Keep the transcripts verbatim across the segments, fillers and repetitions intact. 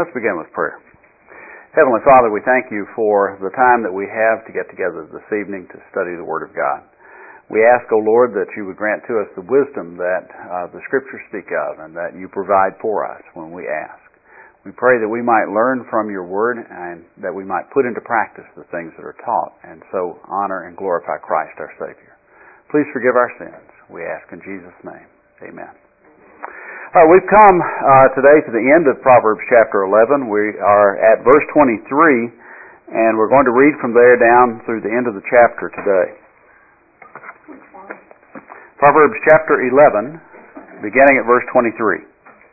Let's begin with prayer. Heavenly Father, we thank you for the time that we have to get together this evening to study the Word of God. We ask, O Lord, that you would grant to us the wisdom that uh, the Scriptures speak of and that you provide for us when we ask. We pray that we might learn from your Word and that we might put into practice the things that are taught and so honor and glorify Christ our Savior. Please forgive our sins. We ask in Jesus' name. Amen. Uh, we've come uh, today to the end of Proverbs chapter eleven. We are at verse twenty-three, and we're going to read from there down through the end of the chapter today. Proverbs chapter eleven, beginning at verse twenty-three.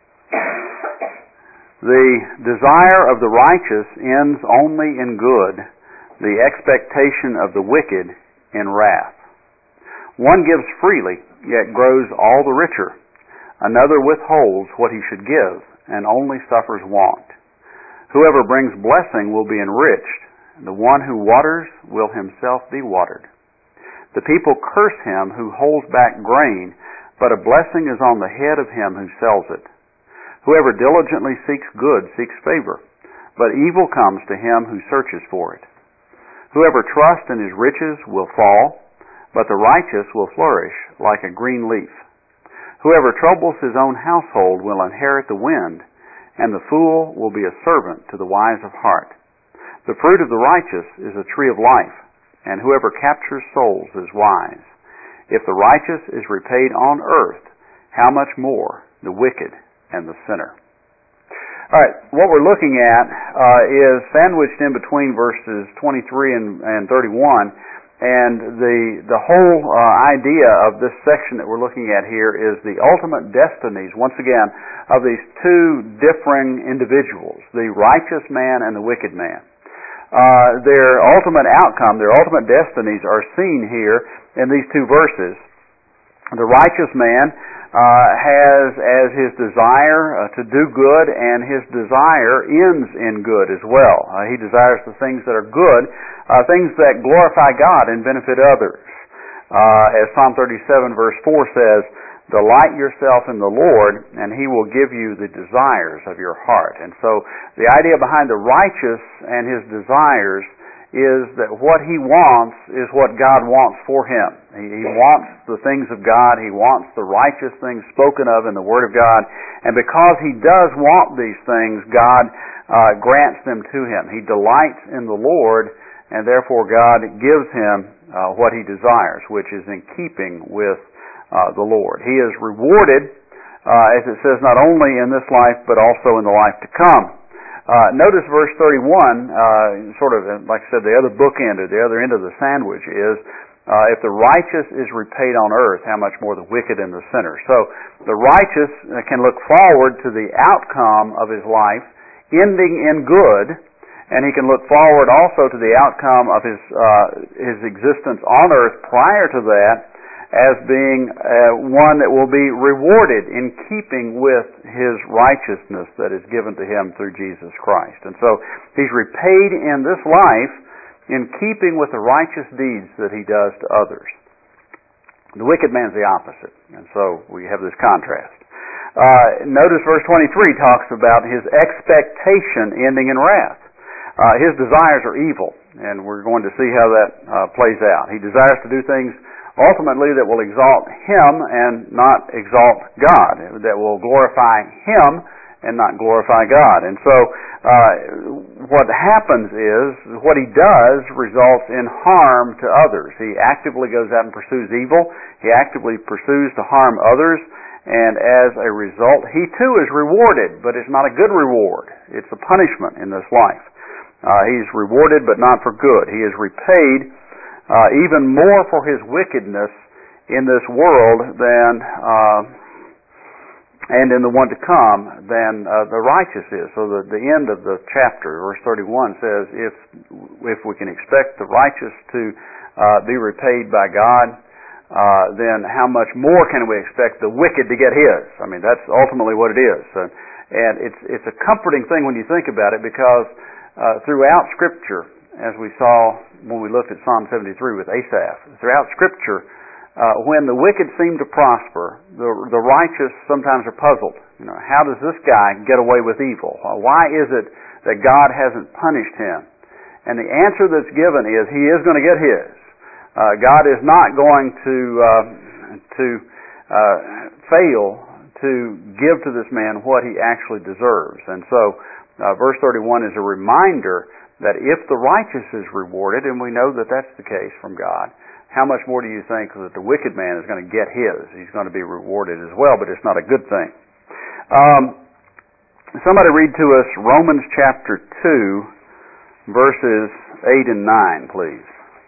The desire of the righteous ends only in good, the expectation of the wicked in wrath. One gives freely, yet grows all the richer. Another withholds what he should give, and only suffers want. Whoever brings blessing will be enriched. The one who waters will himself be watered. The people curse him who holds back grain, but a blessing is on the head of him who sells it. Whoever diligently seeks good seeks favor, but evil comes to him who searches for it. Whoever trusts in his riches will fall, but the righteous will flourish like a green leaf. Whoever troubles his own household will inherit the wind, and the fool will be a servant to the wise of heart. The fruit of the righteous is a tree of life, and whoever captures souls is wise. If the righteous is repaid on earth, how much more the wicked and the sinner? All right, what we're looking at uh, is sandwiched in between verses twenty-three and, and thirty-one. And the the whole uh, idea of this section that we're looking at here is the ultimate destinies, once again, of these two differing individuals, the righteous man and the wicked man. Uh, their ultimate outcome, their ultimate destinies are seen here in these two verses. The righteous man uh, has as his desire uh, to do good, and his desire ends in good as well. Uh, he desires the things that are good, Uh, things that glorify God and benefit others. Uh, as Psalm thirty-seven verse four says, "Delight yourself in the Lord, and He will give you the desires of your heart." And so the idea behind the righteous and his desires is that what he wants is what God wants for him. He, he wants the things of God. He wants the righteous things spoken of in the Word of God. And because he does want these things, God uh, grants them to him. He delights in the Lord, and therefore God gives him uh, what he desires, which is in keeping with uh, the Lord. He is rewarded, uh, as it says, not only in this life, but also in the life to come. Uh, notice verse thirty-one, uh, sort of, like I said, the other bookend, or the other end of the sandwich is, uh, if the righteous is repaid on earth, how much more the wicked and the sinner. So the righteous can look forward to the outcome of his life, ending in good, and he can look forward also to the outcome of his uh, his existence on earth prior to that as being uh, one that will be rewarded in keeping with his righteousness that is given to him through Jesus Christ. And so he's repaid in this life in keeping with the righteous deeds that he does to others. The wicked man's the opposite, and so we have this contrast. Uh, notice verse twenty-three talks about his expectation ending in wrath. Uh, his desires are evil, and we're going to see how that uh, plays out. He desires to do things ultimately that will exalt him and not exalt God, that will glorify him and not glorify God. And so uh, what happens is, what he does results in harm to others. He actively goes out and pursues evil. He actively pursues to harm others, and as a result, he too is rewarded, but it's not a good reward. It's a punishment in this life. Uh, he's rewarded, but not for good. He is repaid uh, even more for his wickedness in this world than uh, and in the one to come than uh, the righteous is. So the, the end of the chapter, verse thirty-one, says, if if we can expect the righteous to uh, be repaid by God, uh, then how much more can we expect the wicked to get his? I mean, that's ultimately what it is. Uh, and it's it's a comforting thing when you think about it, because uh, throughout Scripture, as we saw when we looked at Psalm seventy-three with Asaph, throughout Scripture, uh, when the wicked seem to prosper, the, the righteous sometimes are puzzled. You know, how does this guy get away with evil? Why is it that God hasn't punished him? And the answer that's given is he is going to get his. Uh, God is not going to uh, to uh, fail to give to this man what he actually deserves. And so, uh, verse thirty-one is a reminder that if the righteous is rewarded, and we know that that's the case from God, how much more do you think that the wicked man is going to get his? He's going to be rewarded as well, but it's not a good thing. Um, somebody read to us Romans chapter two, verses eight and nine, please.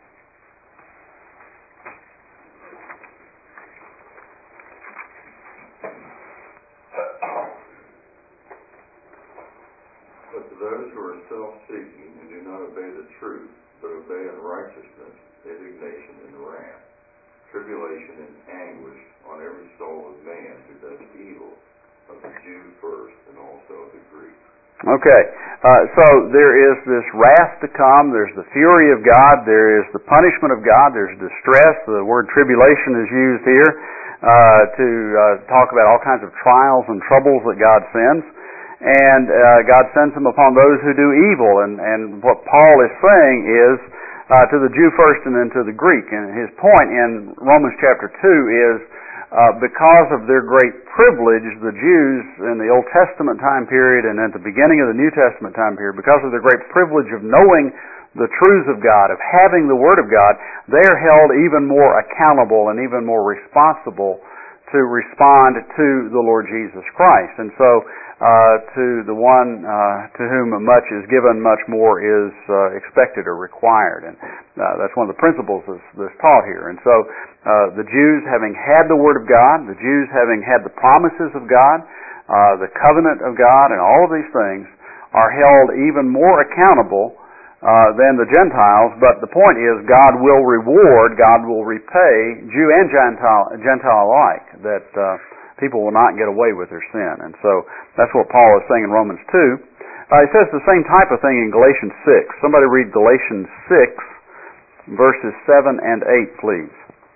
But to those who are self-seeking and do not obey the truth, but obey unrighteousness, indignation, and wrath, tribulation and anguish on every soul of man who does evil, of the Jew first and also of the Greek. Okay, uh, so there is this wrath to come, there's the fury of God, there is the punishment of God, there's distress. The word tribulation is used here uh, to uh, talk about all kinds of trials and troubles that God sends. And uh, God sends them upon those who do evil. And, and what Paul is saying is uh, to the Jew first and then to the Greek. And his point in Romans chapter two is uh, because of their great privilege, the Jews in the Old Testament time period and at the beginning of the New Testament time period, because of their great privilege of knowing the truths of God, of having the Word of God, they're held even more accountable and even more responsible to respond to the Lord Jesus Christ. And so uh, to the one uh, to whom much is given, much more is uh, expected or required. And uh, that's one of the principles that's, that's taught here. And so uh, the Jews having had the Word of God, the Jews having had the promises of God, uh, the covenant of God, and all of these things are held even more accountable Uh, than the Gentiles, but the point is God will reward, God will repay Jew and Gentile, Gentile alike, that uh, people will not get away with their sin. And so that's what Paul is saying in Romans two. Uh, he says the same type of thing in Galatians six. Somebody read Galatians six, verses seven and eight, please.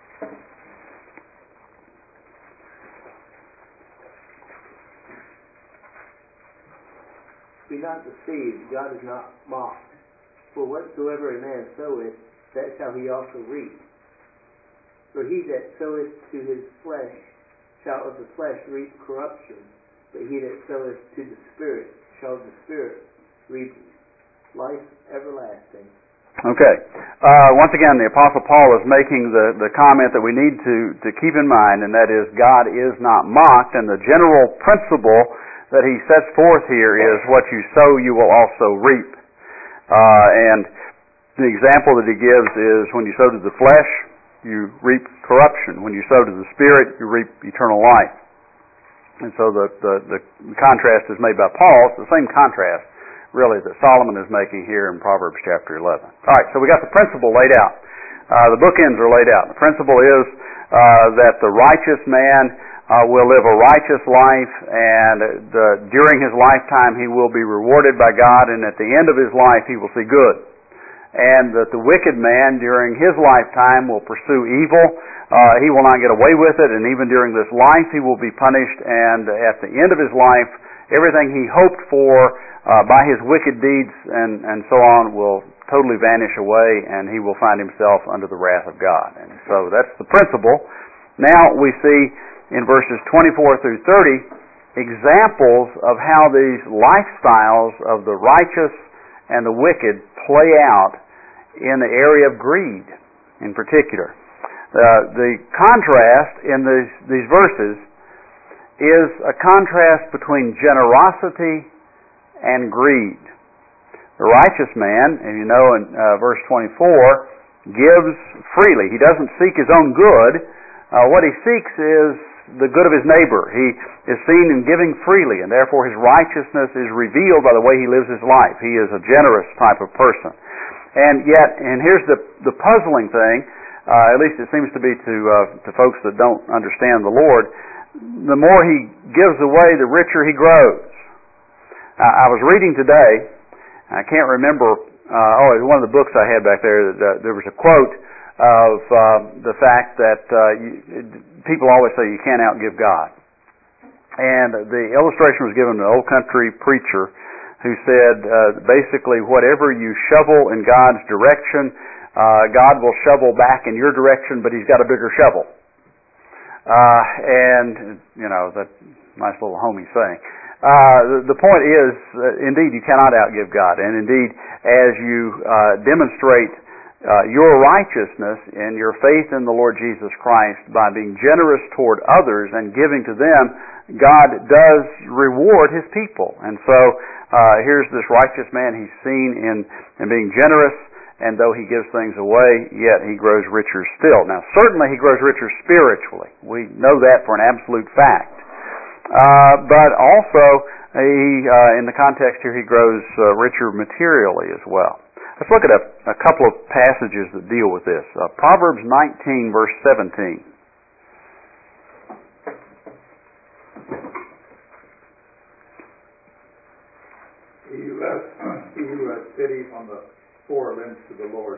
Be not deceived, God is not mocked. For whatsoever a man soweth, that shall he also reap. For he that soweth to his flesh shall of the flesh reap corruption, but he that soweth to the Spirit shall of the Spirit reap life everlasting. Okay. Uh, once again, the Apostle Paul is making the, the comment that we need to, to keep in mind, and that is God is not mocked, and the general principle that he sets forth here is what you sow, you will also reap. Uh, and the example that he gives is when you sow to the flesh, you reap corruption. When you sow to the Spirit, you reap eternal life. And so the, the, the contrast is made by Paul. It's the same contrast, really, that Solomon is making here in Proverbs chapter eleven. All right, so we got the principle laid out. Uh, the bookends are laid out. The principle is uh, that the righteous man Uh, will live a righteous life, and the, during his lifetime he will be rewarded by God, and at the end of his life he will see good. And that the wicked man during his lifetime will pursue evil. Uh, he will not get away with it, and even during this life he will be punished, and at the end of his life everything he hoped for uh, by his wicked deeds and, and so on will totally vanish away, and he will find himself under the wrath of God. And so that's the principle. Now we see in verses twenty-four through thirty, examples of how these lifestyles of the righteous and the wicked play out in the area of greed in particular. Uh, the contrast in these, these verses is a contrast between generosity and greed. The righteous man, as you know in uh, verse twenty-four, gives freely. He doesn't seek his own good. Uh, what he seeks is the good of his neighbor. He is seen in giving freely, and therefore his righteousness is revealed by the way he lives his life. He is a generous type of person. And yet, and here's the the puzzling thing, uh, at least it seems to be to uh, to folks that don't understand the Lord, the more he gives away, the richer he grows. Uh, I was reading today, I can't remember, uh, oh, it was one of the books I had back there, that, uh, there was a quote of uh, the fact that uh, you, people always say you can't outgive God. And the illustration was given to an old country preacher who said, uh, basically, whatever you shovel in God's direction, uh, God will shovel back in your direction, but He's got a bigger shovel. Uh, and, you know, that nice little homey saying. Uh, the, the point is, uh, indeed, you cannot outgive God. And indeed, as you uh, demonstrate uh, your righteousness and your faith in the Lord Jesus Christ by being generous toward others and giving to them, God does reward His people. And so uh, here's this righteous man. He's seen in, in being generous, and though he gives things away, yet he grows richer still. Now, certainly he grows richer spiritually. We know that for an absolute fact. Uh, but also, he, uh, in the context here, he grows uh, richer materially as well. Let's look at a, a couple of passages that deal with this. Uh, Proverbs nineteen, verse seventeen. He who has, he who has pity on the poor lends to the Lord,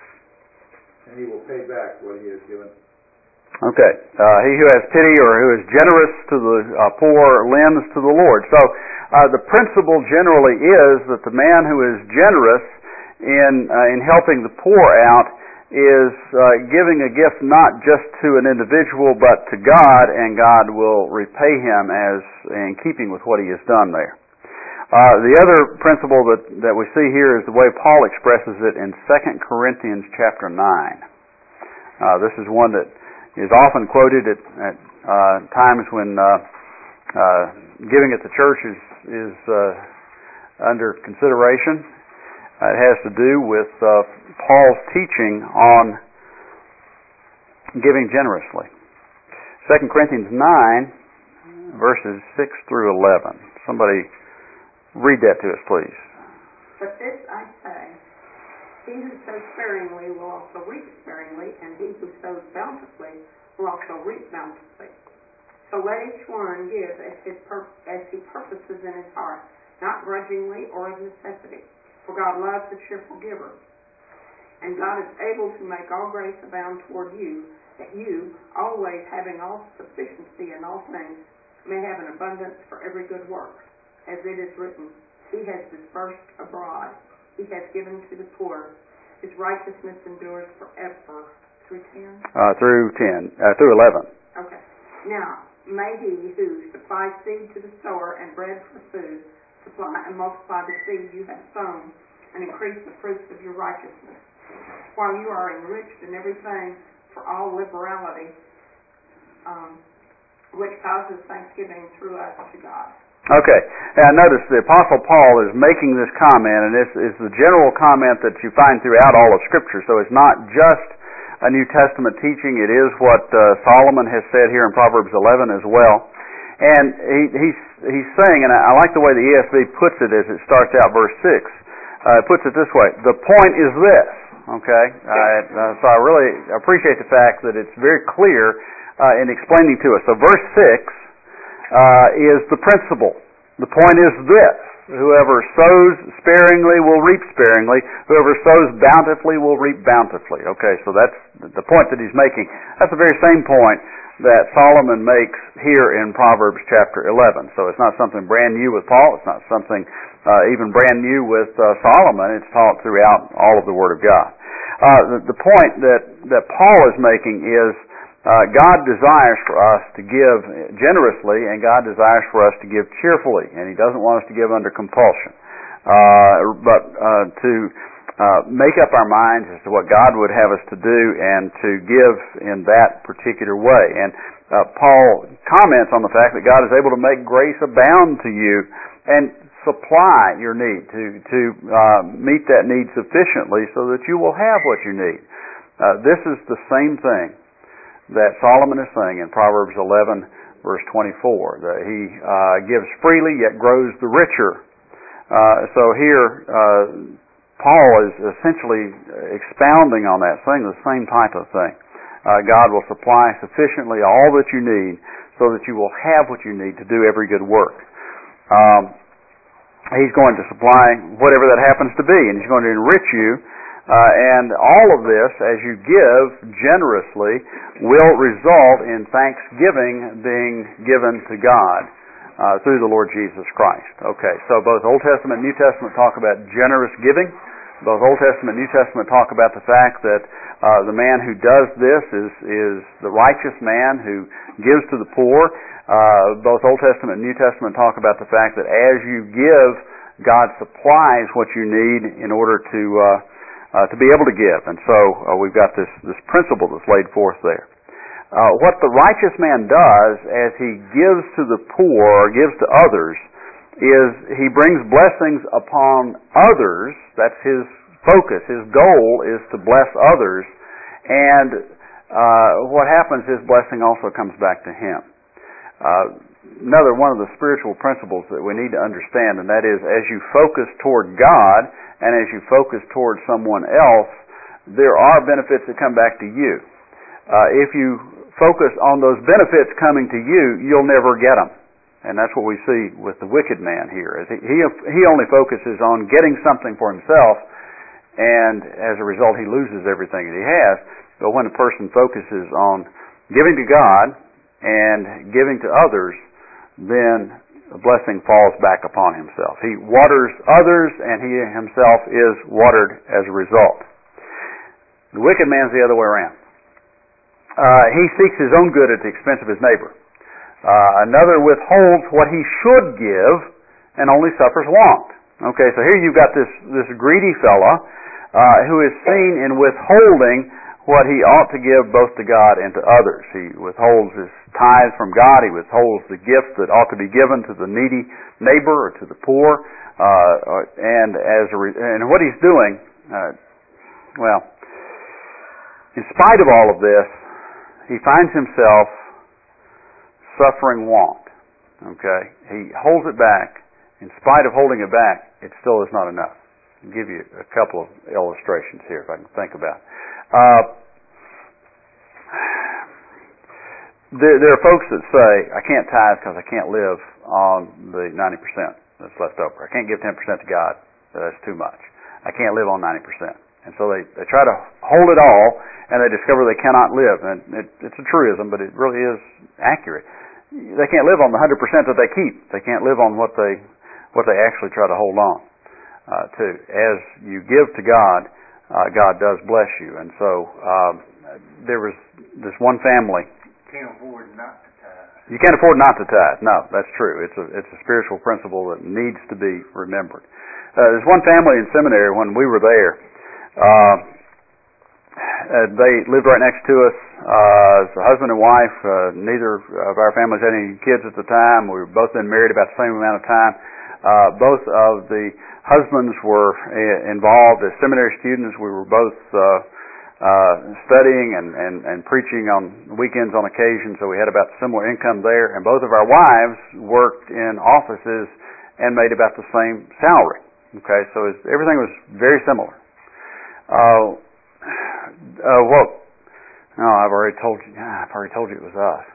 and He will pay back what he has given. Okay. Uh, he who has pity or who is generous to the uh, poor lends to the Lord. So uh, the principle generally is that the man who is generous in uh, in helping the poor out is uh, giving a gift not just to an individual but to God, and God will repay him as in keeping with what he has done there. Uh, the other principle that, that we see here is the way Paul expresses it in Second Corinthians chapter nine. Uh, this is one that is often quoted at, at uh, times when uh, uh, giving at the church is, is uh, under consideration. Uh, it has to do with uh, Paul's teaching on giving generously. Second Corinthians nine, verses six through eleven. Somebody read that to us, please. But this I say, he who sows sparingly will also reap sparingly, and he who sows bountifully will also reap bountifully. So let each one give as, his pur- as he purposes in his heart, not grudgingly or of necessity, for God loves a cheerful giver. And God is able to make all grace abound toward you, that you, always having all sufficiency in all things, may have an abundance for every good work. As it is written, He has dispersed abroad, He has given to the poor, His righteousness endures forever. Through ten? Uh, through ten, uh, through eleven. Okay. Now, may He who supplies seed to the sower and bread for food, supply and multiply the seed you have sown, and increase the fruits of your righteousness, while you are enriched in everything for all liberality, um, which causes thanksgiving through us to God. Okay. Now notice the Apostle Paul is making this comment, and this is the general comment that you find throughout all of Scripture. So it's not just a New Testament teaching. It is what uh, Solomon has said here in Proverbs eleven as well. And he, he's, he's saying, and I, I like the way the E S V puts it as it starts out verse six. Uh, it puts it this way: the point is this. Okay? Uh, so I really appreciate the fact that it's very clear uh, in explaining to us. So verse six Uh, is the principle. The point is this: whoever sows sparingly will reap sparingly. Whoever sows bountifully will reap bountifully. Okay, so that's the point that he's making. That's the very same point that Solomon makes here in Proverbs chapter eleven. So it's not something brand new with Paul. It's not something uh, even brand new with uh, Solomon. It's taught throughout all of the Word of God. Uh, the, the point that, that Paul is making is Uh, God desires for us to give generously, and God desires for us to give cheerfully, and He doesn't want us to give under compulsion, uh, but uh, to uh, make up our minds as to what God would have us to do and to give in that particular way. And uh, Paul comments on the fact that God is able to make grace abound to you and supply your need, to, to uh, meet that need sufficiently so that you will have what you need. Uh, this is the same thing that Solomon is saying in Proverbs eleven, verse twenty-four, that he uh, gives freely yet grows the richer. Uh, so here, uh, Paul is essentially expounding on that, saying the same type of thing. Uh, God will supply sufficiently all that you need so that you will have what you need to do every good work. Um, he's going to supply whatever that happens to be, and He's going to enrich you. Uh, and all of this, as you give generously, will result in thanksgiving being given to God uh, through the Lord Jesus Christ. Okay, so both Old Testament and New Testament talk about generous giving. Both Old Testament and New Testament talk about the fact that uh, the man who does this is, is the righteous man who gives to the poor. Uh, both Old Testament and New Testament talk about the fact that as you give, God supplies what you need in order to uh, uh, to be able to give. And so uh, we've got this, this principle that's laid forth there. Uh, what the righteous man does as he gives to the poor or gives to others is he brings blessings upon others. That's his focus. His goal is to bless others. And uh, what happens is blessing also comes back to him. Uh, another one of the spiritual principles that we need to understand, and that is as you focus toward God and as you focus toward someone else, there are benefits that come back to you. Uh, if you focus on those benefits coming to you, you'll never get them. And that's what we see with the wicked man here. Is he, he, he only focuses on getting something for himself, and as a result he loses everything that he has. But when a person focuses on giving to God and giving to others, then the blessing falls back upon himself. He waters others, and he himself is watered as a result. The wicked man's the other way around. Uh, he seeks his own good at the expense of his neighbor. Uh, another withholds what he should give and only suffers want. Okay, so here you've got this, this greedy fella uh, who is seen in withholding what he ought to give both to God and to others. He withholds his tithes from God. He withholds the gifts that ought to be given to the needy neighbor or to the poor. Uh, and as a re- and what he's doing, uh, well, in spite of all of this, he finds himself suffering want. Okay, he holds it back. In spite of holding it back, it still is not enough. I'll give you a couple of illustrations here, if I can think about it. Uh, there, there are folks that say, I can't tithe because I can't live on the ninety percent that's left over. I can't give ten percent to God. That's too much. I can't live on ninety percent. And so they, they try to hold it all, and they discover they cannot live. And it, it's a truism, but it really is accurate. They can't live on the one hundred percent that they keep. They can't live on what they what they actually try to hold on uh, to. As you give to God, uh, God does bless you. And so um, there was this one family. Can't afford not to tithe. You can't afford not to tithe. No, that's true. It's a it's a spiritual principle that needs to be remembered. Uh, there's one family in seminary when we were there. Uh, Uh, they lived right next to us. Uh, as a husband and wife. Uh, neither of our families had any kids at the time. We were both been married about the same amount of time. Uh, both of the husbands were uh, involved as seminary students. We were both uh, uh, studying and, and, and preaching on weekends on occasion, so we had about similar income there. And both of our wives worked in offices and made about the same salary. Okay, so it, everything was very similar. Uh, Uh, well, no, I've already told you. I've already told you it was us.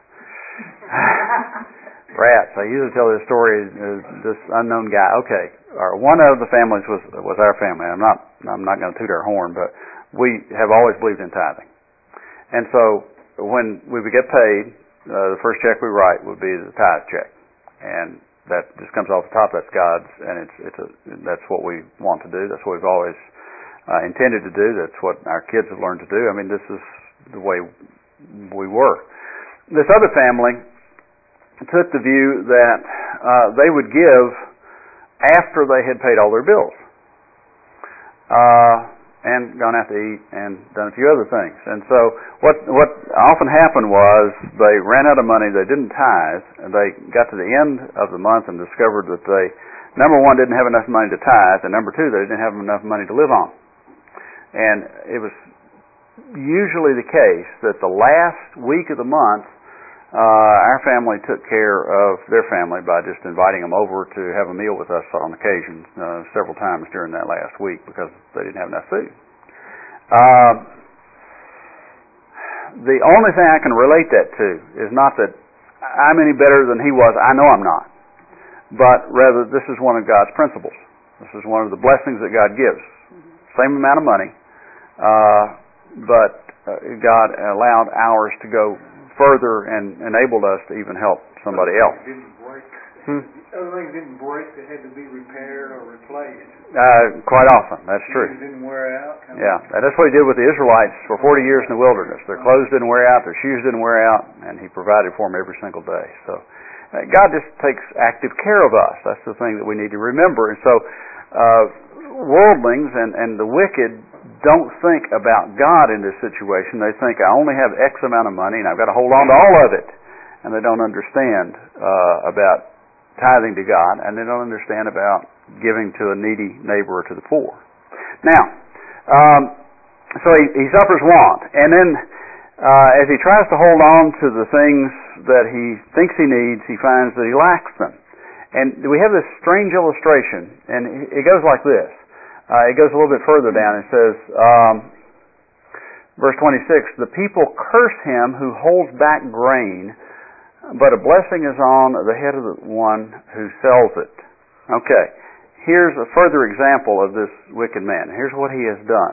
Rats. I usually tell this story. Uh, this unknown guy. Okay, uh, one of the families was was our family. I'm not. I'm not going to toot our horn, but we have always believed in tithing. And so when we would get paid, uh, the first check we write would be the tithe check, and that just comes off the top. That's God's, and it's it's a, that's what we want to do. That's what we've always Uh, intended to do. That's what our kids have learned to do. I mean, this is the way we were. This other family took the view that uh, they would give after they had paid all their bills uh, and gone out to eat and done a few other things. And so what what often happened was they ran out of money. They didn't tithe. And they got to the end of the month and discovered that they, number one, didn't have enough money to tithe, and number two, they didn't have enough money to live on. And it was usually the case that the last week of the month, uh, our family took care of their family by just inviting them over to have a meal with us on occasion uh, several times during that last week because they didn't have enough food. Uh, the only thing I can relate that to is not that I'm any better than he was. I know I'm not. But rather, this is one of God's principles. This is one of the blessings that God gives. Same amount of money, uh, but uh, God allowed ours to go further and enabled us to even help somebody else. Didn't break Hmm? Other things didn't break, they had to be repaired or replaced. Uh, quite often, that's true. Shoes didn't wear out. Yeah, and that's what he did with the Israelites for forty years in the wilderness. Their clothes didn't wear out, their shoes didn't wear out, and he provided for them every single day. So uh, God just takes active care of us. That's the thing that we need to remember. And so uh, worldlings and, and the wicked don't think about God in this situation. They think, I only have X amount of money and I've got to hold on to all of it. And they don't understand uh, about tithing to God, and they don't understand about giving to a needy neighbor or to the poor. Now, um, so he, he suffers want, and then uh, as he tries to hold on to the things that he thinks he needs, he finds that he lacks them. And we have this strange illustration, and it goes like this. Uh, it goes a little bit further down. It says, um, verse twenty-six, the people curse him who holds back grain, but a blessing is on the head of the one who sells it. Okay, here's a further example of this wicked man. Here's what he has done.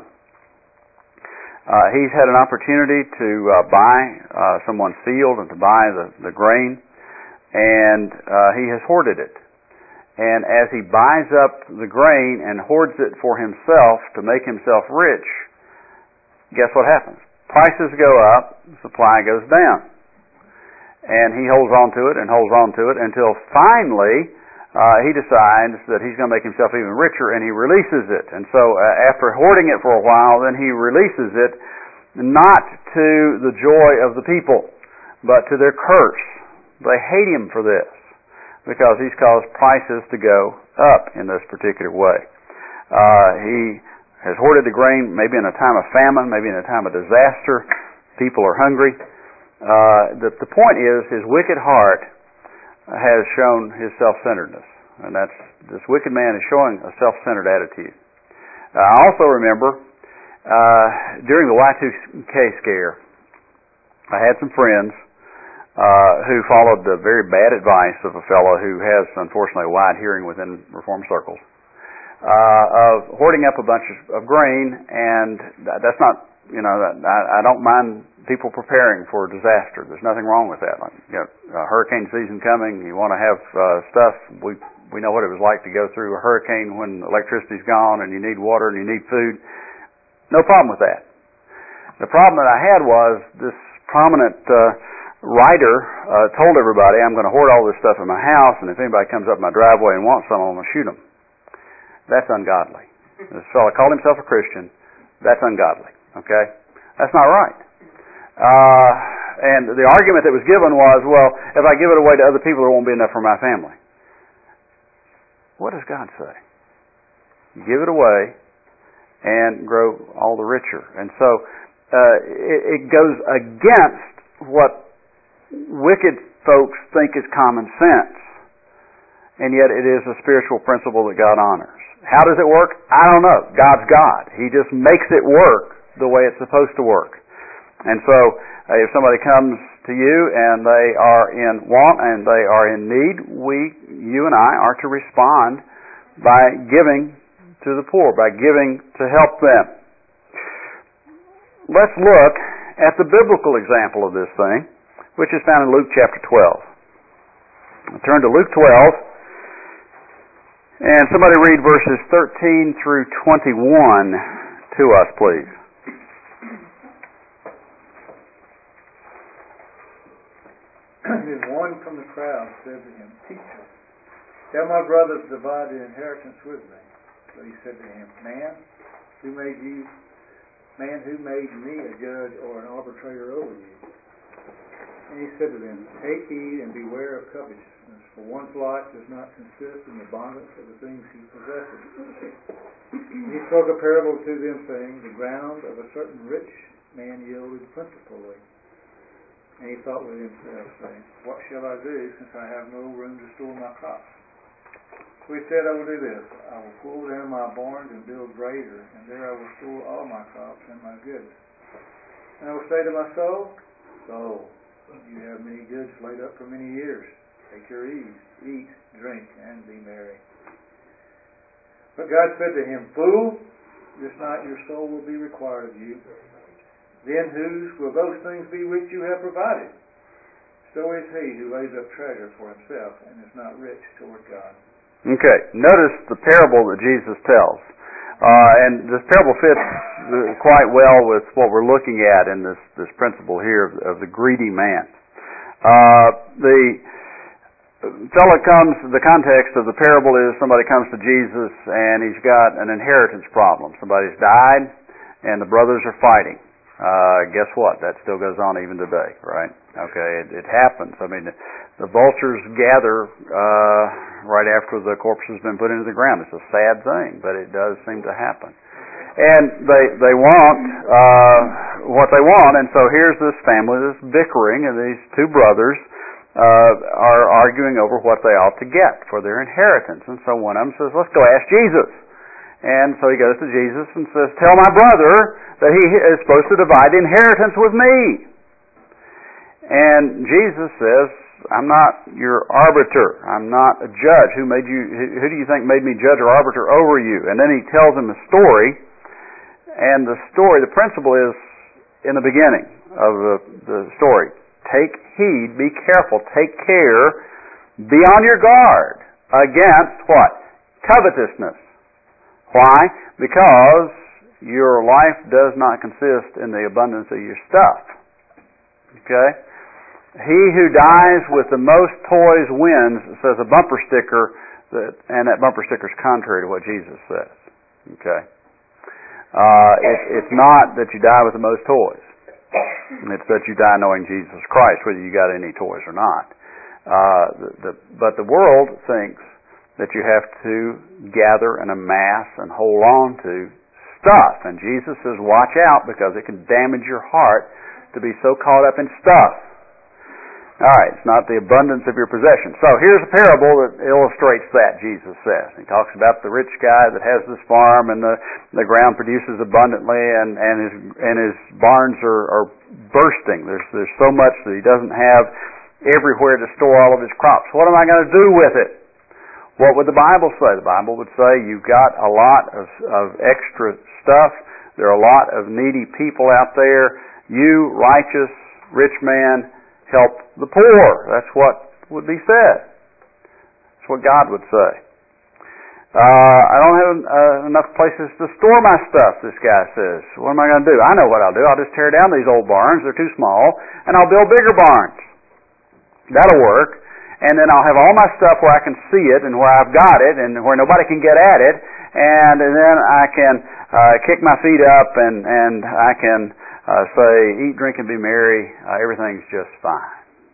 Uh, he's had an opportunity to uh, buy uh, someone's field and to buy the, the grain, and uh, he has hoarded it. And as he buys up the grain and hoards it for himself to make himself rich, guess what happens? Prices go up, supply goes down. And he holds on to it and holds on to it until finally uh, he decides that he's going to make himself even richer, and he releases it. And so uh, after hoarding it for a while, then he releases it, not to the joy of the people, but to their curse. They hate him for this because he's caused prices to go up in this particular way. Uh, he has hoarded the grain maybe in a time of famine, maybe in a time of disaster. People are hungry. Uh, the, the point is, his wicked heart has shown his self-centeredness, and that's this wicked man is showing a self-centered attitude. Uh, I also remember uh, during the Y two K scare, I had some friends uh, who followed the very bad advice of a fellow who has, unfortunately, a wide hearing within Reform circles, uh, of hoarding up a bunch of, of grain, and that's not, you know, I, I don't mind people preparing for disaster. There's nothing wrong with that. Like, you know, uh, hurricane season coming, you want to have uh, stuff. We we know what it was like to go through a hurricane when electricity's gone and you need water and you need food. No problem with that. The problem that I had was this prominent uh, writer uh, told everybody, I'm going to hoard all this stuff in my house, and if anybody comes up my driveway and wants some, I'm going to shoot them. That's ungodly. This fellow called himself a Christian. That's ungodly. Okay? That's not right. Uh, and the argument that was given was, well, if I give it away to other people, there won't be enough for my family. What does God say? You give it away and grow all the richer. And so uh, it, it goes against what wicked folks think is common sense, and yet it is a spiritual principle that God honors. How does it work? I don't know. God's God. He just makes it work the way it's supposed to work. And so, uh, if somebody comes to you and they are in want and they are in need, we, you and I, are to respond by giving to the poor, by giving to help them. Let's look at the biblical example of this thing, which is found in Luke chapter twelve. I'll turn to Luke twelve, and somebody read verses thirteen through twenty-one to us, please. Then one from the crowd said to him, Teacher, tell my brothers to divide the inheritance with me. But he said to him, Man, who made you, man, who made me a judge or an arbitrator over you? And he said to them, Take heed and beware of covetousness, for one's life does not consist in the abundance of the things he possesses. And he spoke a parable to them, saying, The ground of a certain rich man yielded plentifully. And he thought with himself, saying, What shall I do, since I have no room to store my crops? So he said, I will do this. I will pull down my barns and build greater, and there I will store all my crops and my goods. And I will say to my soul, Soul, you have many goods laid up for many years. Take your ease, eat, drink, and be merry. But God said to him, Fool, this night your soul will be required of you. Then whose will those things be which you have provided? so is he who lays up treasure for himself and is not rich toward God. Okay, notice the parable that Jesus tells. Uh, and this parable fits quite well with what we're looking at in this, this principle here of, of the greedy man. Uh, the fellow comes, the context of the parable is somebody comes to Jesus and he's got an inheritance problem. Somebody's died and the brothers are fighting. Uh, guess what? That still goes on even today, right? Okay, it, it happens. I mean, the vultures gather uh, right after the corpse has been put into the ground. It's a sad thing, but it does seem to happen. And they they want uh, what they want, and so here's this family that's bickering, and these two brothers uh, are arguing over what they ought to get for their inheritance. And so one of them says, "Let's go ask Jesus." And so he goes to Jesus and says, "Tell my brother that he is supposed to divide the inheritance with me." And Jesus says, "I'm not your arbiter. I'm not a judge. Who made you? Who do you think made me judge or arbiter over you?" And then he tells him a story, and the story, the principle is in the beginning of the, the story. Take heed, be careful, take care, be on your guard against what? Covetousness. Why? Because your life does not consist in the abundance of your stuff. Okay? He who dies with the most toys wins, says a bumper sticker, that, and that bumper sticker is contrary to what Jesus says. Okay? Uh, it, it's not that you die with the most toys. It's that you die knowing Jesus Christ, whether you got any toys or not. Uh, the, the, but the world thinks that you have to gather and amass and hold on to stuff. And Jesus says, watch out, because it can damage your heart to be so caught up in stuff. All right, it's not the abundance of your possessions. So here's a parable that illustrates that, Jesus says. He talks about the rich guy that has this farm and the, the ground produces abundantly and, and his and his barns are, are bursting. There's there's so much that he doesn't have everywhere to store all of his crops. What am I going to do with it? What would the Bible say? The Bible would say you've got a lot of, of extra stuff. There are a lot of needy people out there. You, righteous, rich man, help the poor. That's what would be said. That's what God would say. Uh, I don't have uh, enough places to store my stuff, this guy says. What am I going to do? I know what I'll do. I'll just tear down these old barns. They're too small. And I'll build bigger barns. That'll work. And then I'll have all my stuff where I can see it and where I've got it and where nobody can get at it. And, and then I can uh, kick my feet up and, and I can uh, say, eat, drink, and be merry. Uh, everything's just fine.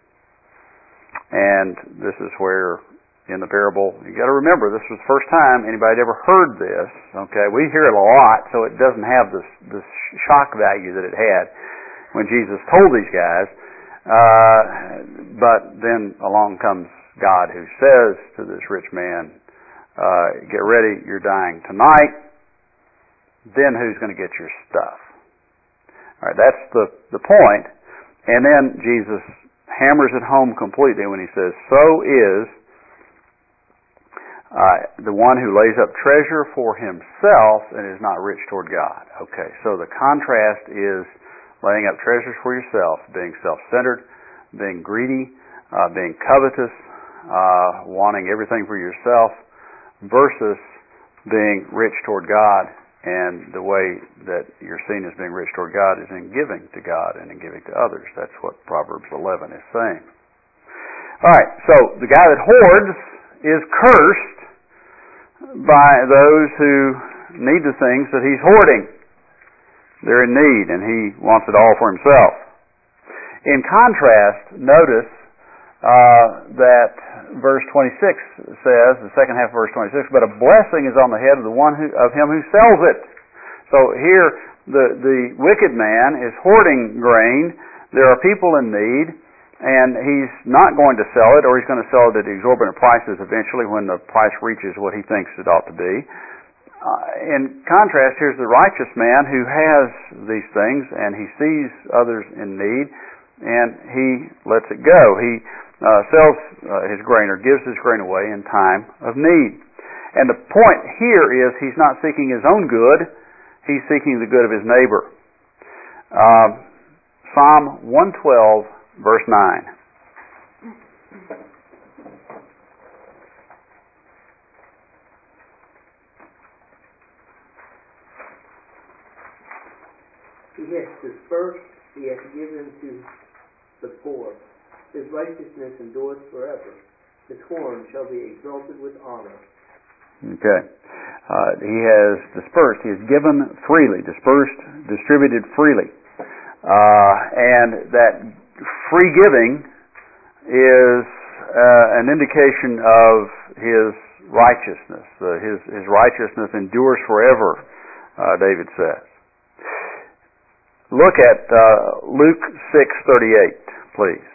And this is where, in the parable, you got to remember, this was the first time anybody had ever heard this. Okay, we hear it a lot, so it doesn't have this this shock value that it had when Jesus told these guys. Uh, but then along comes God, who says to this rich man, uh, "Get ready, you're dying tonight. Then who's going to get your stuff?" All right, that's the the point. And then Jesus hammers it home completely when he says, "So is uh, the one who lays up treasure for himself and is not rich toward God." Okay, so the contrast is laying up treasures for yourself, being self-centered, being greedy, uh, being covetous, uh, wanting everything for yourself, versus being rich toward God. And the way that you're seen as being rich toward God is in giving to God and in giving to others. That's what Proverbs eleven is saying. All right, so the guy that hoards is cursed by those who need the things that he's hoarding. They're in need, and he wants it all for himself. In contrast, notice uh, that verse twenty-six says, the second half of verse twenty-six, "But a blessing is on the head of the one who, of him who sells it." So here, the the wicked man is hoarding grain. There are people in need, and he's not going to sell it, or he's going to sell it at exorbitant prices eventually when the price reaches what he thinks it ought to be. Uh, in contrast, here's the righteous man who has these things, and he sees others in need, and he lets it go. He uh, sells uh, his grain or gives his grain away in time of need. And the point here is he's not seeking his own good, he's seeking the good of his neighbor. Uh, Psalm one twelve, verse nine. He hath dispersed, he hath given to the poor. His righteousness endureth forever. His horn shall be exalted with honor. Okay. Uh, he has dispersed. He has given freely. Dispersed, distributed freely. Uh, and that free giving is uh, an indication of his righteousness. Uh, his, his righteousness endures forever, uh, David says. Look at uh, Luke six thirty-eight, please.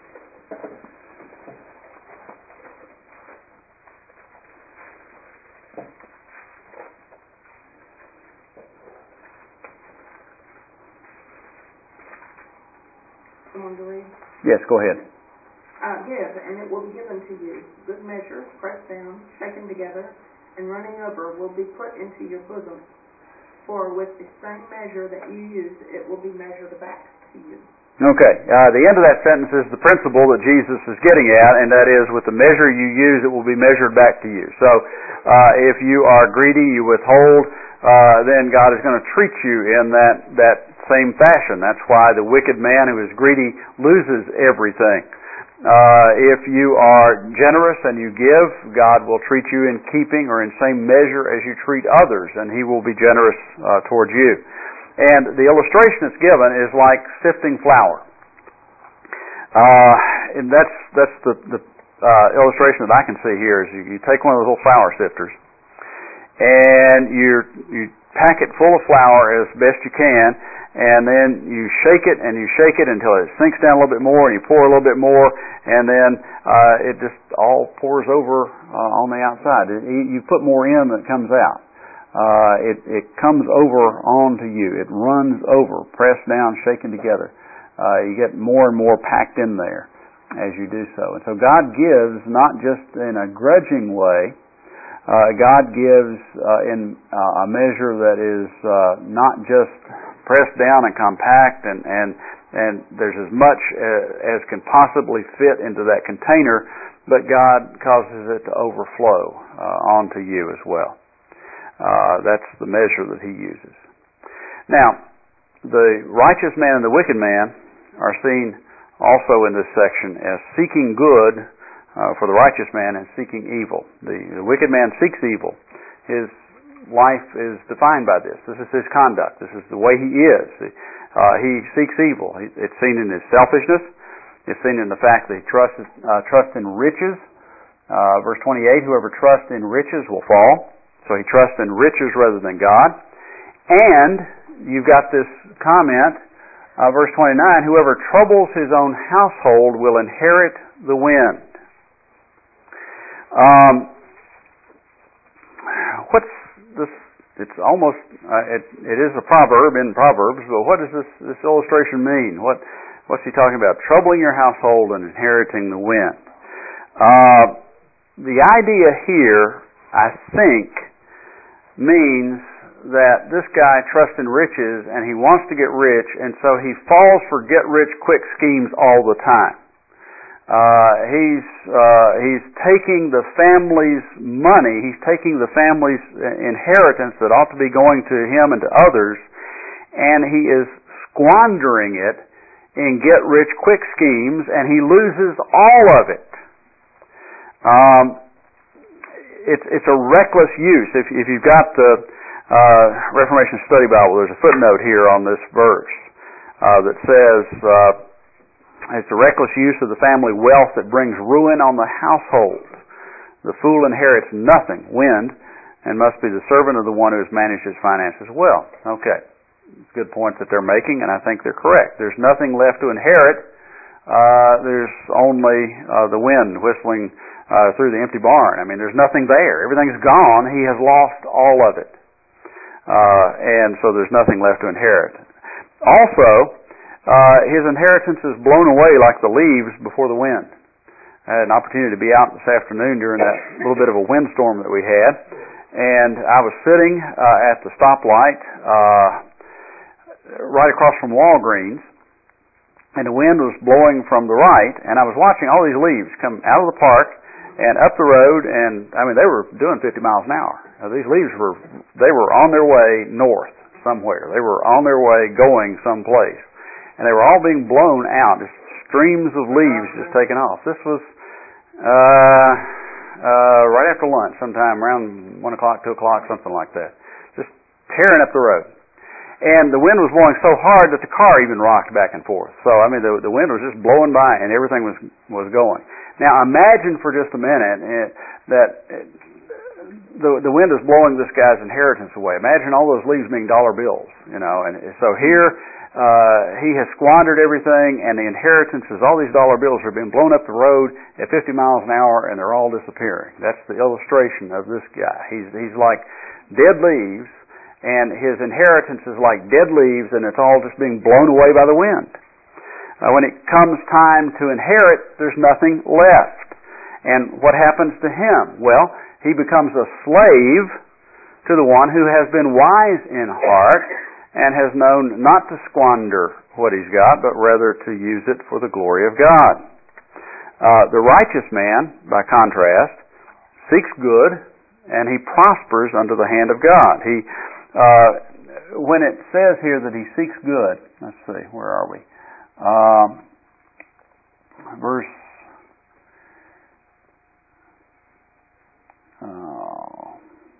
Someone to read? Yes, go ahead. Uh, give, and it will be given to you. Good measure, pressed down, shaken together, and running over will be put into your bosom. For with the same measure that you use, it will be measured back to you. Okay. Uh, the end of that sentence is the principle that Jesus is getting at, and that is, with the measure you use, it will be measured back to you. So, uh, if you are greedy, you withhold, uh, then God is going to treat you in that, that same fashion. That's why the wicked man who is greedy loses everything. Uh, if you are generous and you give, God will treat you in keeping or in same measure as you treat others, and He will be generous uh, towards you. And the illustration that's given is like sifting flour. Uh, and that's that's the, the uh, illustration that I can see here is you, you take one of those little flour sifters and you you pack it full of flour as best you can, and then you shake it and you shake it until it sinks down a little bit more, and you pour a little bit more, and then uh, it just all pours over uh, on the outside. It, you put more in than it comes out. Uh, it, it comes over onto you. It runs over, pressed down, shaken together. Uh, you get more and more packed in there as you do so. And so God gives not just in a grudging way. Uh, God gives uh, in uh, a measure that is uh, not just pressed down and compact, and, and, and there's as much uh, as can possibly fit into that container, but God causes it to overflow uh, onto you as well. Uh, that's the measure that He uses. Now, the righteous man and the wicked man are seen also in this section as seeking good uh, for the righteous man and seeking evil. The, the wicked man seeks evil. His life is defined by this. This is his conduct. This is the way he is. Uh, he seeks evil. It's seen in his selfishness. It's seen in the fact that he trusts, uh, trusts in riches. Uh, verse twenty-eight, whoever trusts in riches will fall. So he trusts in riches rather than God. And you've got this comment, uh, verse twenty-nine, whoever troubles his own household will inherit the wind. Um, what's this? It's almost, uh, it, it is a proverb in Proverbs, but what does this, this illustration mean? What, what's he talking about? Troubling your household and inheriting the wind. Uh, the idea here, I think, means that this guy trusts in riches and he wants to get rich, and so he falls for get-rich-quick schemes all the time. Uh, he's uh, he's taking the family's money, he's taking the family's inheritance that ought to be going to him and to others, and he is squandering it in get-rich-quick schemes, and he loses all of it. Um, It's it's a reckless use. If if you've got the uh, Reformation Study Bible, there's a footnote here on this verse uh, that says uh, it's a reckless use of the family wealth that brings ruin on the household. The fool inherits nothing, wind, and must be the servant of the one who has managed his finances well. Okay, good points that they're making, and I think they're correct. There's nothing left to inherit. Uh, there's only uh, the wind whistling uh, through the empty barn. I mean, there's nothing there. Everything's gone. He has lost all of it. Uh, and so there's nothing left to inherit. Also, uh, his inheritance is blown away like the leaves before the wind. I had an opportunity to be out this afternoon during that little bit of a windstorm that we had, and I was sitting uh, at the stoplight uh, right across from Walgreens, and the wind was blowing from the right, and I was watching all these leaves come out of the park and up the road, and I mean they were doing fifty miles an hour. Now, these leaves were they were on their way north somewhere. They were on their way going someplace, and they were all being blown out, just streams of leaves just taking off. This was uh, uh, right after lunch, sometime around one o'clock, two o'clock, something like that, just tearing up the road. And the wind was blowing so hard that the car even rocked back and forth. So, I mean, the, the wind was just blowing by and everything was was going. Now, imagine for just a minute uh, that uh, the the wind is blowing this guy's inheritance away. Imagine all those leaves being dollar bills, you know. And so here uh, he has squandered everything, and the inheritance is all these dollar bills are being blown up the road at fifty miles an hour, and they're all disappearing. That's the illustration of this guy. He's he's like dead leaves. And his inheritance is like dead leaves, and it's all just being blown away by the wind. Uh, when it comes time to inherit, there's nothing left. And what happens to him? Well, he becomes a slave to the one who has been wise in heart and has known not to squander what he's got, but rather to use it for the glory of God. Uh, the righteous man, by contrast, seeks good, and he prospers under the hand of God. He Uh, when it says here that he seeks good, let's see, where are we? Um, verse, oh,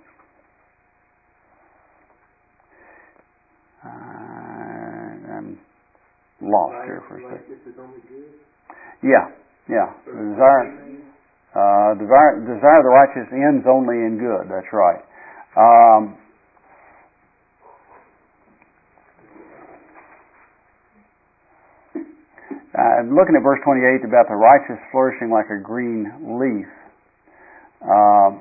I'm lost here for a second. Yeah, yeah. Desire, uh, desire, desire the righteous ends only in good. That's right. Um, I'm looking at verse twenty-eight about the righteous flourishing like a green leaf. Um,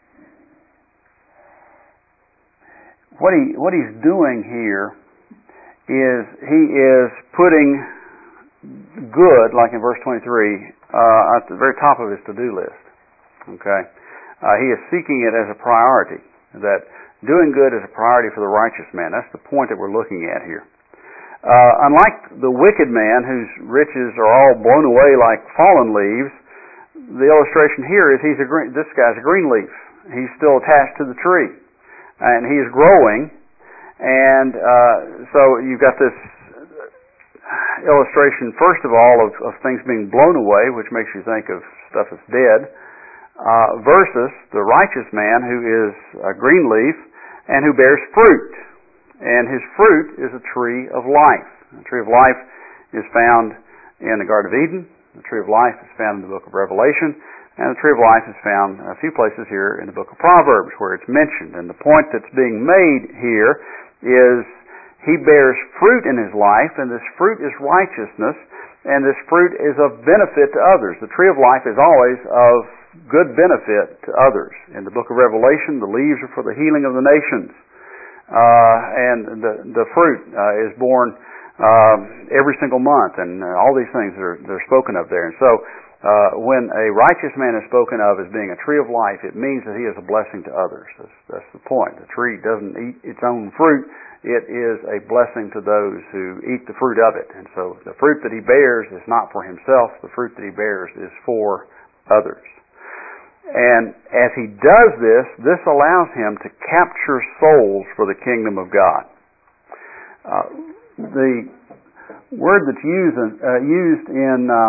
what he what he's doing here is he is putting good, like in verse twenty-three, uh, at the very top of his to-do list. Okay, uh, he is seeking it as a priority. That doing good is a priority for the righteous man. That's the point that we're looking at here. Uh, unlike the wicked man whose riches are all blown away like fallen leaves, the illustration here is he's a green, this guy's a green leaf. He's still attached to the tree, and he is growing. And uh, so you've got this illustration, first of all, of, of things being blown away, which makes you think of stuff that's dead, uh, versus the righteous man who is a green leaf and who bears fruit. And his fruit is a tree of life. The tree of life is found in the Garden of Eden. The tree of life is found in the book of Revelation. And the tree of life is found a few places here in the book of Proverbs where it's mentioned. And the point that's being made here is he bears fruit in his life, and this fruit is righteousness, and this fruit is of benefit to others. The tree of life is always of good benefit to others. In the book of Revelation, the leaves are for the healing of the nations. Uh, and the the fruit uh, is born uh, every single month, and uh, all these things are they're spoken of there. And so, uh, when a righteous man is spoken of as being a tree of life, it means that he is a blessing to others. That's, that's the point. The tree doesn't eat its own fruit; it is a blessing to those who eat the fruit of it. And so, the fruit that he bears is not for himself; the fruit that he bears is for others. And as he does this, this allows him to capture souls for the kingdom of God. Uh, the word that's used, uh, used in, uh,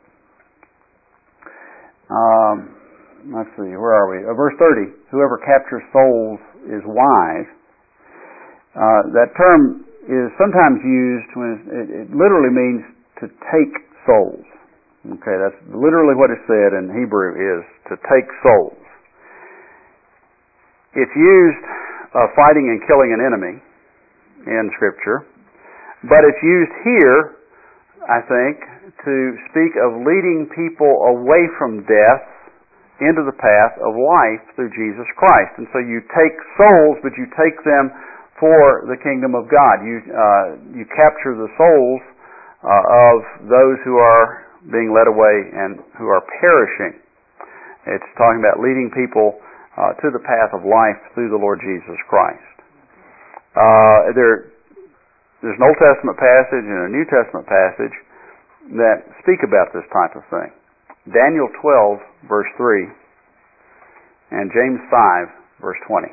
um, let's see, where are we? Uh, verse thirty, whoever captures souls is wise. Uh, that term is sometimes used when it, it literally means to take souls. Okay, that's literally what it said in Hebrew, is to take souls. It's used of fighting and killing an enemy in Scripture, but it's used here, I think, to speak of leading people away from death into the path of life through Jesus Christ. And so you take souls, but you take them for the kingdom of God. You uh, you capture the souls uh, of those who are being led away and who are perishing. It's talking about leading people uh, to the path of life through the Lord Jesus Christ. Uh, there, there's an Old Testament passage and a New Testament passage that speak about this type of thing. Daniel twelve, verse three, and James five, verse twenty.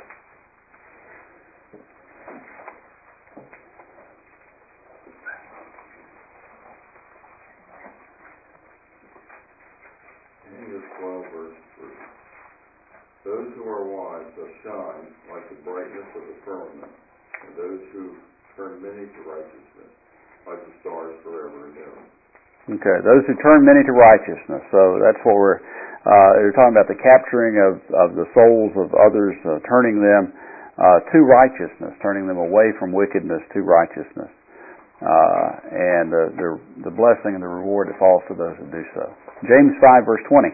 Daniel twelve, verse three. Those who are wise shall shine like the brightness of the firmament, and those who turn many to righteousness like the stars forever and ever. Okay, those who turn many to righteousness. So that's what we're uh, we're talking about, the capturing of, of the souls of others, uh, turning them uh, to righteousness, turning them away from wickedness to righteousness, uh, and uh, the the blessing and the reward that falls to those that do so. James five, verse twenty.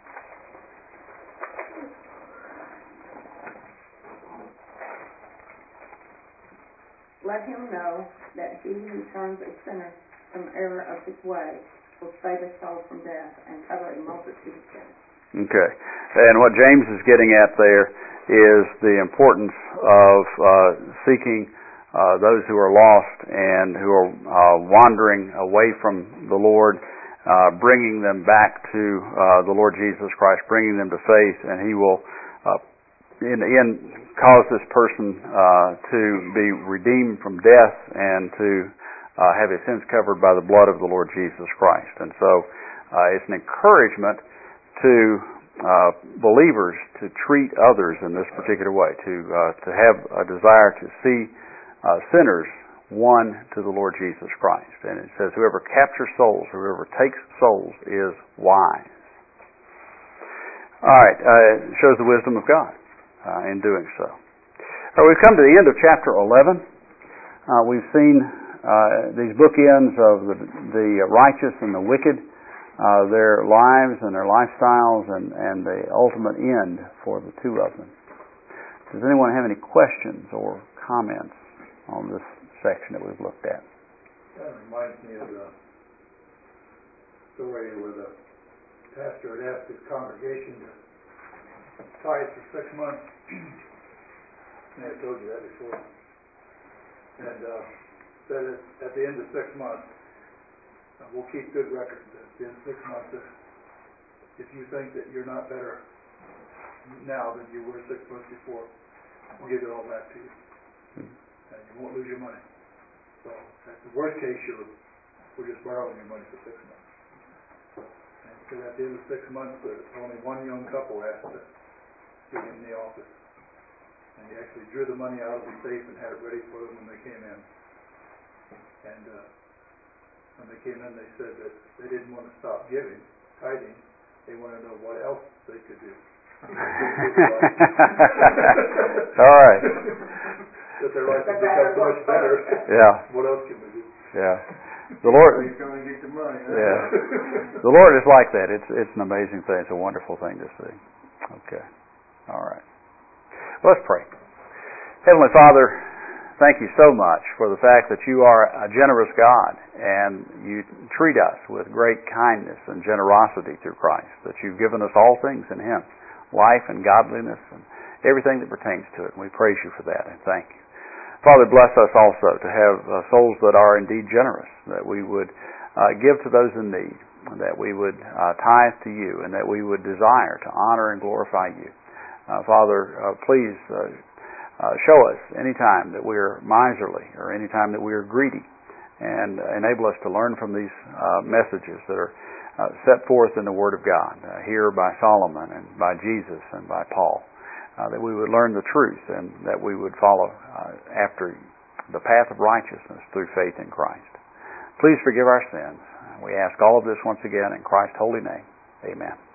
Let him know that he who turns a sinner from error of his way will save a soul from death and cover a multitude of sins. Okay. And what James is getting at there is the importance of uh, seeking uh, those who are lost and who are uh, wandering away from the Lord, uh, bringing them back to uh, the Lord Jesus Christ, bringing them to faith, and He will uh, in the end cause this person uh, to be redeemed from death and to uh, have his sins covered by the blood of the Lord Jesus Christ. And so uh, it's an encouragement to uh, believers to treat others in this particular way, to uh, to have a desire to see uh, sinners won to the Lord Jesus Christ. And it says, whoever captures souls, whoever takes souls is wise. All right, uh, it shows the wisdom of God uh, in doing so. All right, we've come to the end of chapter eleven. Uh, we've seen uh, these bookends of the, the righteous and the wicked, uh, their lives and their lifestyles, and, and the ultimate end for the two of them. Does anyone have any questions or comments on this section that we've looked at? That reminds me of the story where the pastor had asked his congregation to tithe for six months. I told you that before. And uh, said that at the end of six months, uh, we'll keep good records. At the end of six months, if, if you think that you're not better now than you were six months before, we'll give it all back to you. And you won't lose your money. So at the worst case, you're, we're just borrowing your money for six months. And so at the end of six months, uh, only one young couple asked to get in the office. And he actually drew the money out of the safe and had it ready for them when they came in. And uh, when they came in, they said that they didn't want to stop giving, tithing. They wanted to know what else they could do. All right. That their life would become much better. Yeah. What else can we do? Yeah. The Lord. He's going to get the money. Huh? Yeah. The Lord is like that. It's it's an amazing thing. It's a wonderful thing to see. Okay. All right. Let's pray. Heavenly Father, thank you so much for the fact that you are a generous God and you treat us with great kindness and generosity through Christ, that you've given us all things in Him, life and godliness and everything that pertains to it. And we praise you for that and thank you. Father, bless us also to have uh, souls that are indeed generous, that we would uh, give to those in need, that we would uh, tithe to you, and that we would desire to honor and glorify you. Uh, Father, uh, please uh, uh, show us any time that we are miserly or any time that we are greedy, and enable us to learn from these uh, messages that are uh, set forth in the Word of God, uh, here by Solomon and by Jesus and by Paul, uh, that we would learn the truth and that we would follow uh, after the path of righteousness through faith in Christ. Please forgive our sins. We ask all of this once again in Christ's holy name. Amen.